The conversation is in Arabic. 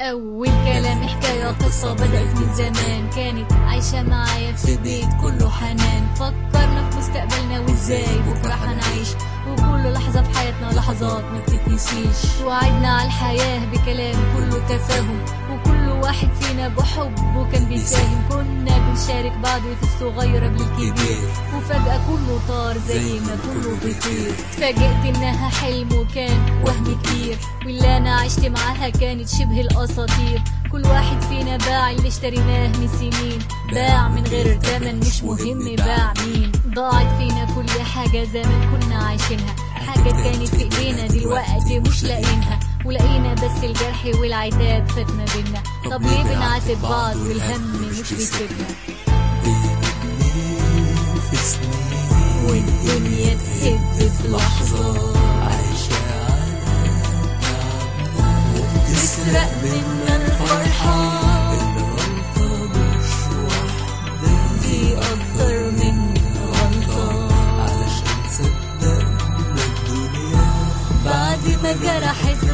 أول كلام حكاية قصة بدأت من زمان، كانت عايشة معايا في بيت كله حنان. فكرنا في مستقبلنا وازاي بكرة هنعيش، وكل لحظة في حياتنا لحظات ما بتتنسيش. وعدنا على الحياة بكلام كله تفاهم، وكل واحد فينا بحبه كان بيساهم. كنا بنشارك بعض في الصغير قبل الكبير، وفجأة كله طار زي ما كله بيطير. اتفاجئت انها حلم وكان وهم كبير، واللي انا عشت معاها كانت شبه الاساطير. كل واحد فينا باع اللي اشتريناه من سنين، باع من غير تمن، مش مهم باع مين. ضاعت فينا كل حاجة زمان كنا عايشينها، حاجة كانت في ايدينا دلوقتي مش لاقينها. ولقينا بس الجرح والعتاب فاتنا بينا. طب ليه بنعاتب بعض والهم مش بيسيبنا؟ والدنيا تهد في لحظة، تسرق منا الفرحة. دي أكتر من غلطة، علشان صدقنا الدنيا بعد ما جرحت